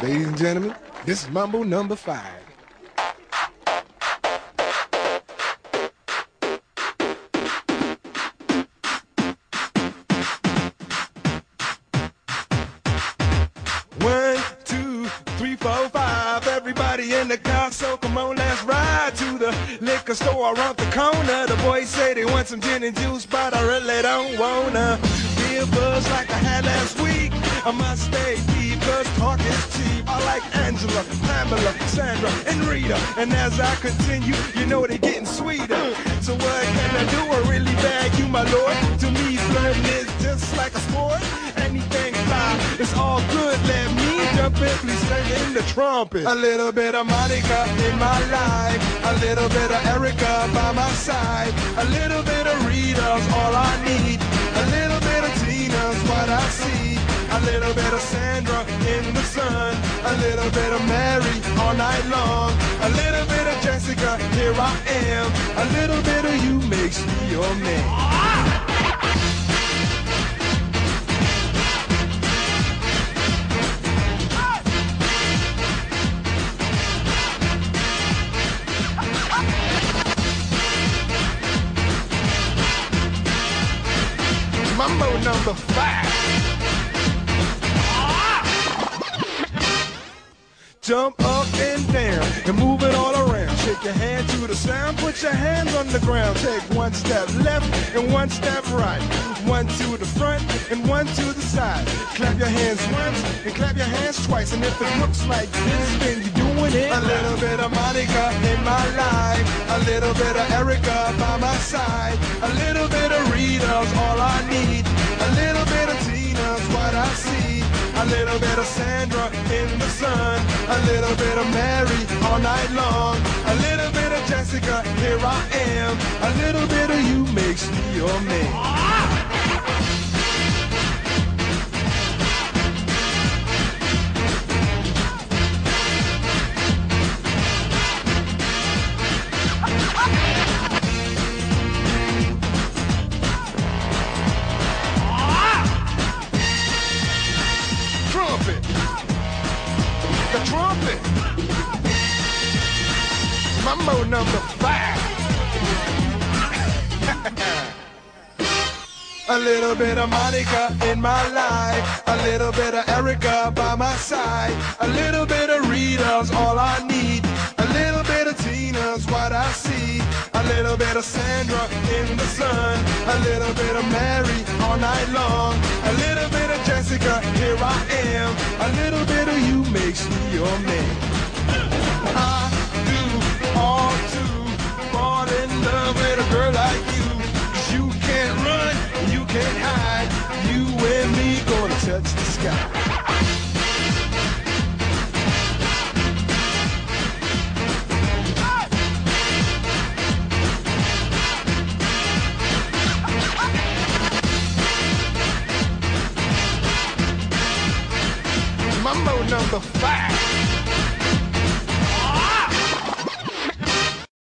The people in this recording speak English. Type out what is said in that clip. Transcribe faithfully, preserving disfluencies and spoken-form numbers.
Ladies and gentlemen, this is Mambo number five. One, two, three, four, five. Everybody in the car, so come on, let's ride to the liquor store around the corner. The boys say they want some gin and juice, but I really don't wanna be a buzz like I had last week. I must stay deep, cause talk is cheap. I like Angela, Pamela, Sandra, and Rita. And as I continue, you know they're getting sweeter. So what can I do? I really bag you, my lord. To me, flirting is just like a sport. Anything fly, it's all good. Let me jump in, please sing in the trumpet. A little bit of Monica in my life, a little bit of Erica by my side, a little bit of Rita's all I need, a little bit of Tina's what I see, a little bit of Sandra in the sun, a little bit of Mary all night long, a little bit of Jessica, here I am, a little bit of you makes me your man. Mambo number five. Jump up and down and move it all around. Shake your hand to the sound, put your hands on the ground. Take one step left and one step right. One to the front and one to the side. Clap your hands once and clap your hands twice. And if it looks like this, then you're doing it. A little bit of Monica in my life, a little bit of Erica by my side, a little bit of Rita's all I need, a little bit of Tina's what I see, a little bit of Sandra in the sun, a little bit of Mary all night long, a little bit of Jessica, here I am, a little bit of you makes me your man. The trumpet. Mambo number five. A little bit of Monica in my life, a little bit of Erica by my side, a little bit of Rita's all I need, a little bit of Tina's what I see, a little bit of Sandra in the sun, a little bit of Mary all night long, a little bit of Jessica, here I am, a little bit of you makes me your man. I do all to fall in love with a girl like you, 'cause you can't run, you can't hide, you and me gonna touch the sky. Mambo number five.